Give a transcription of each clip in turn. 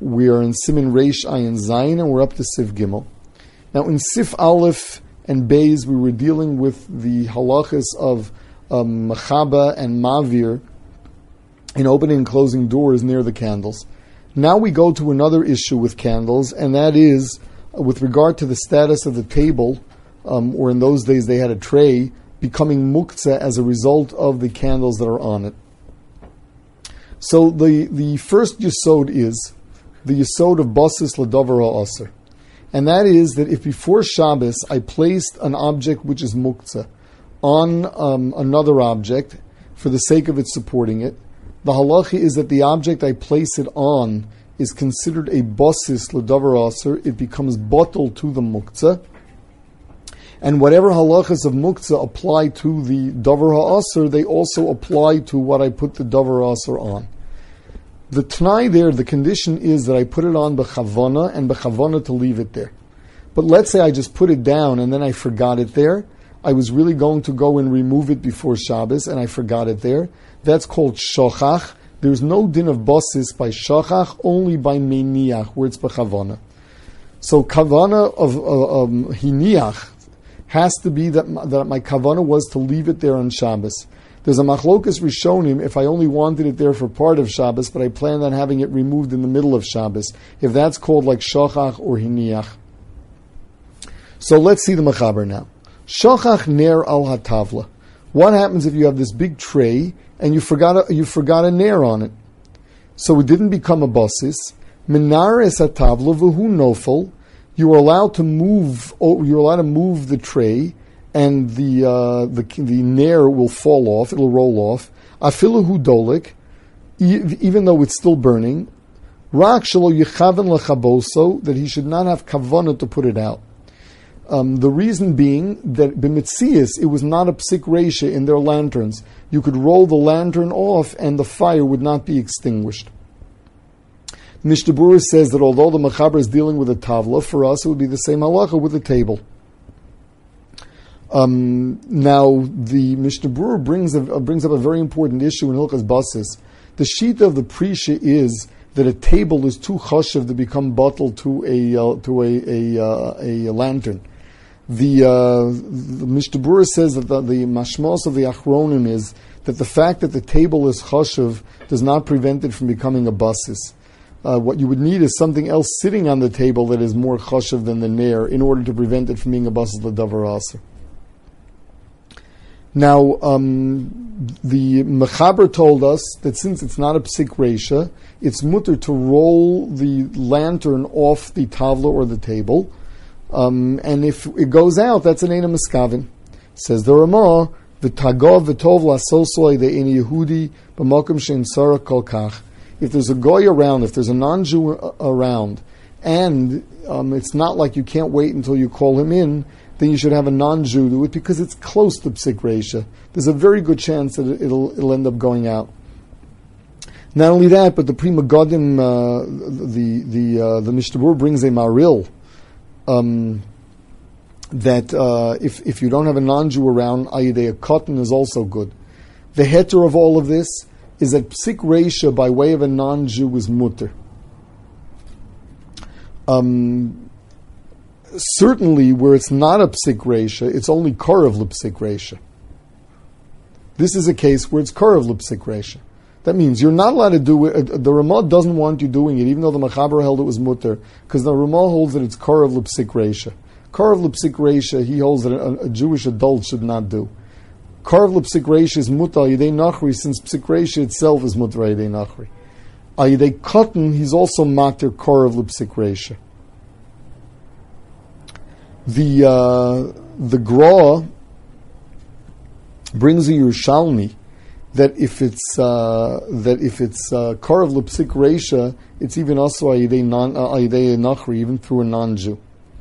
We are in Siman Reish Ayin Zayin, and we're up to Sif Gimel. Now, in Sif Aleph and Beis, we were dealing with the halachas of Mechaba and Mavir in opening and closing doors near the candles. Now we go to another issue with candles, and that is with regard to the status of the table, or in those days they had a tray, becoming muktzah as a result of the candles that are on it. So the first yesod is the yesod of basis l'davar ha'aser. And that is that if before Shabbos I placed an object which is muktzah on another object for the sake of it supporting it, the halacha is that the object I place it on is considered a basis l'davar ha'aser. It becomes bottle to the muktzah. And whatever halachas of muktzah apply to the davar ha'aser, they also apply to what I put the davar ha'aser on. The t'nai there, the condition is that I put it on b'chavana and b'chavana to leave it there. But let's say I just put it down and then I forgot it there. I was really going to go and remove it before Shabbos and I forgot it there. That's called shochach. There's no din of basis by shochach, only by meniach, where it's b'chavana. So kavana of hiniach has to be that my kavana was to leave it there on Shabbos. There's a machlokas rishonim if I only wanted it there for part of Shabbos, but I planned on having it removed in the middle of Shabbos, if that's called like shochach or hiniach. So let's see the mechaber now. Shochach ner al hatavla. What happens if you have this big tray and you forgot a ner on it? So it didn't become a basis. Minares hatavla v'hu nofel. You are allowed to move. You're allowed to move the tray, and the nair will fall off. It'll roll off. Afilu hu dolik, even though it's still burning. Rak shelo yichaven lechaboso, that he should not have kavanah to put it out. The reason being that b'mitzias it was not a psik reisha in their lanterns. You could roll the lantern off, and the fire would not be extinguished. Mishnah Berurah says that although the mechaber is dealing with a tavla, for us it would be the same halacha with a table. Now the Mishnah Berurah brings up a very important issue in Hilchas Basis. The shita of the Prisha is that a table is too chashav to become bottled to a lantern. The Mishnah Berurah says that the mashmos of the Achronim is that the fact that the table is chashav does not prevent it from becoming a basis. What you would need is something else sitting on the table that is more chashav than the nair in order to prevent it from being a basis l'davar ha'aser. Now, the mechaber told us that since it's not a psik reisha, it's mutter to roll the lantern off the tavla or the table, and if it goes out, that's an eina miskavin. Says the Ramah, v'tagov v'tov la'sosoi de'eni Yehudi b'makom she'en tzara kol kach. If there's a goy around, if there's a non-Jew around, and it's not like you can't wait until you call him in, then you should have a non-Jew do it because it's close to psik reisha. There's a very good chance that it'll end up going out. Not only that, but the Pri Megadim, the Mishnah Berurah brings a maril that if you don't have a non-Jew around, a cotton is also good. The heter of all of this is that psik reisha by way of a non-Jew is mutter. Certainly, where it's not a psik reisha, it's only korav l'psik reisha. This is a case where it's korav l'psik reisha. That means you're not allowed to do it. The Ramah doesn't want you doing it, even though the mechaber held it was mutter, because the Ramah holds that it's korav l'psik reisha. Korav l'psik reisha, he holds that a Jewish adult should not do. Korav l'psik reisha is mutter yidei nachri, since psik reisha itself is mutter yidei nachri. Yidei cotton, he's also matter korav l'psik reisha. The Gra brings a Yerushalmi that if it's Korav l'psik reisha, it's even also ayidei nachri, even through a non-Jew.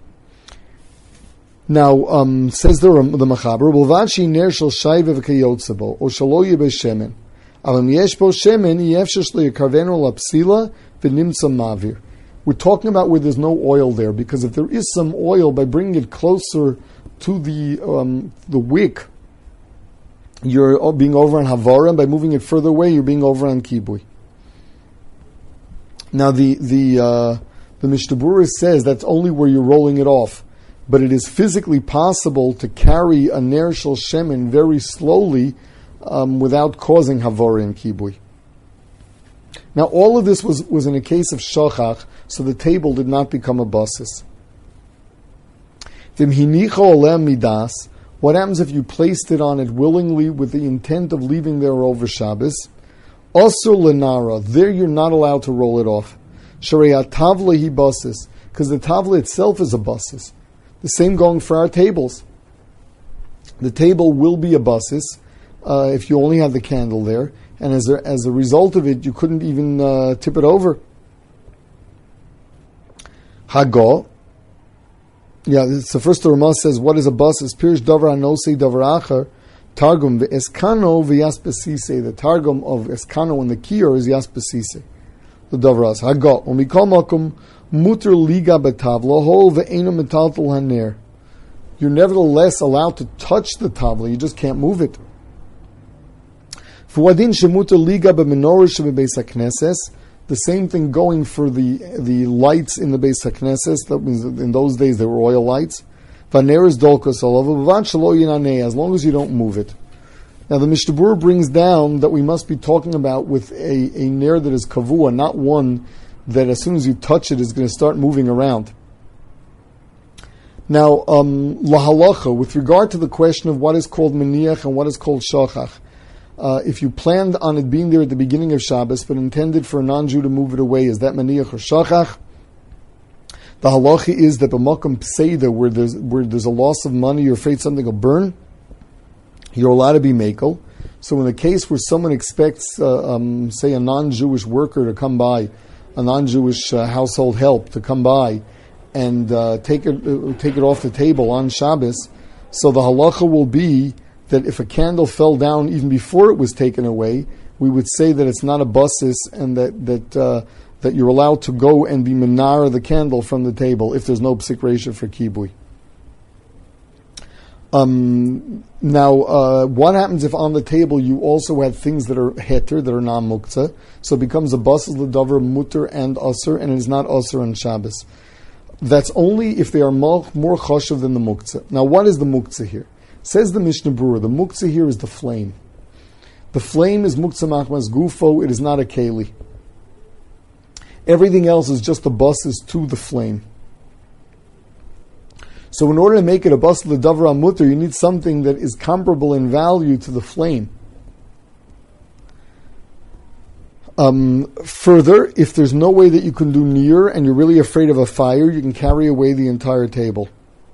Now says the Mechaber, "B'lvad ner shel shayve v'kayotzebo o shelo yebe shemen, avam yesh bo shemen yefsher shlo yikarvenu lapsila v'nimtza mavir." We're talking about where there's no oil there, because if there is some oil, by bringing it closer to the wick, you're being over on havara, and by moving it further away, you're being over on kibui. Now the Mishnah Berurah says that's only where you're rolling it off, but it is physically possible to carry a ner shel shemen very slowly without causing havara and kibui. Now all of this was in a case of shachach, so the table did not become a basis. What happens if you placed it on it willingly with the intent of leaving there over Shabbos? Asur lenara, there you're not allowed to roll it off. Sharei tavla hi basis, because the tavla itself is a basis. The same going for our tables. The table will be a basis if you only have the candle there, and as a result of it, you couldn't even tip it over. Hago. Yeah, so first the Ramah says, what is a basis? Pirish davar anosei davar acher, targum ve'eskano ve'yaspesise. The targum of eskano and the kiyur is yaspesise. The davaras. Hago. Umikol makom muter liga betavla hol ve'eno metaltal haner. You're nevertheless allowed to touch the tavla, you just can't move it. Fuadin shemuter liga be'menorah shebebeis hakneses. The same thing going for the lights in the Beis HaKnesses. That means in those days they were oil lights. Vaneres dolkos olav, as long as you don't move it. Now the Mishnah Berurah brings down that we must be talking about with a ner that is kavua, not one that as soon as you touch it is going to start moving around. Now, lahalacha, with regard to the question of what is called meniach and what is called shachach, if you planned on it being there at the beginning of Shabbos, but intended for a non-Jew to move it away, is that maniach or shachach? The halacha is that b'makom pseida, where there's a loss of money, you're afraid something will burn, you're allowed to be makel. So in the case where someone expects, say, a non-Jewish worker to come by, a non-Jewish household help to come by, and take it off the table on Shabbos, so the halacha will be that if a candle fell down even before it was taken away, we would say that it's not a basis, and that you're allowed to go and be menar the candle from the table if there's no psik reisha for kibui. Now, what happens if on the table you also have things that are heter, that are non-muktzah? So it becomes a basis l'davar muter and asur, and it is not asur on Shabbos. That's only if they are more chashuv than the muktzah. Now, what is the muktzah here? Says the Mishnah Berurah, the muktzah here is the flame. The flame is muktzah machmas gufo, it is not a keli. Everything else is just a basis to the flame. So in order to make it a basis l'davar muter, you need something that is comparable in value to the flame. Further, if there's no way that you can do near and you're really afraid of a fire, you can carry away the entire table.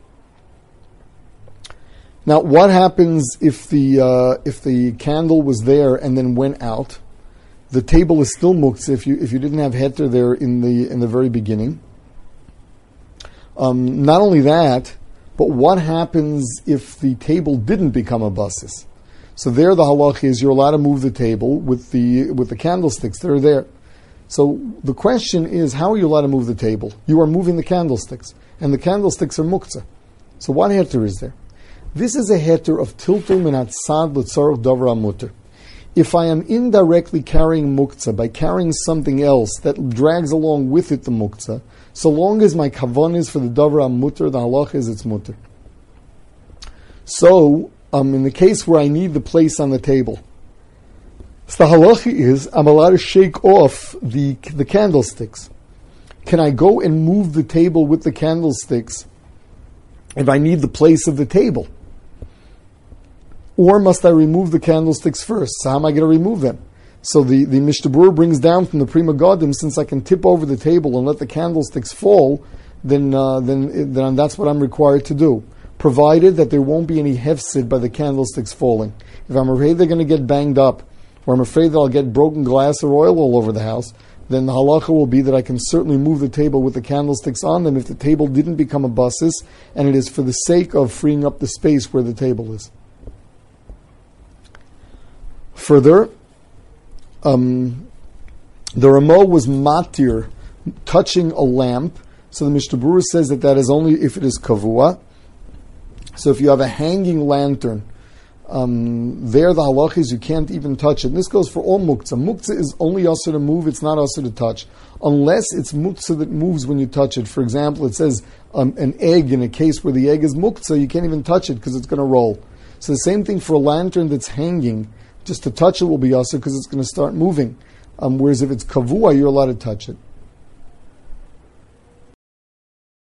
Now, what happens if the candle was there and then went out? The table is still muktzah if you didn't have heter there in the very beginning. Not only that, but what happens if the table didn't become a basis? So there, the halach is you're allowed to move the table with the candlesticks that are there. So the question is, how are you allowed to move the table? You are moving the candlesticks, and the candlesticks are muktzah. So what heter is there? This is a heter of tiltul min hatzad l'tzarech davar muter. If I am indirectly carrying muktzah by carrying something else that drags along with it the muktzah, so long as my kavan is for the davar muter, the halach is it's muter. So, in the case where I need the place on the table, so the halacha is I'm allowed to shake off the candlesticks. Can I go and move the table with the candlesticks if I need the place of the table? Or must I remove the candlesticks first? So how am I going to remove them? So the Mishnah Berurah brings down from the Prima Gadim, since I can tip over the table and let the candlesticks fall, then that's what I'm required to do, provided that there won't be any hefsid by the candlesticks falling. If I'm afraid they're going to get banged up, or I'm afraid that I'll get broken glass or oil all over the house, then the halacha will be that I can certainly move the table with the candlesticks on them if the table didn't become a basis, and it is for the sake of freeing up the space where the table is. Further, the Ramah was matir, touching a lamp. So the Mishnah Berurah says that is only if it is kavua. So if you have a hanging lantern, there the halach is you can't even touch it. And this goes for all muktzah. Muktzah is only asur to move, it's not asur to touch. unless it's muktzah that moves when you touch it. For example, it says an egg in a case where the egg is muktzah, you can't even touch it because it's going to roll. So the same thing for a lantern that's hanging, just to touch it will be also because it's going to start moving. Whereas if it's kavua, you're allowed to touch it.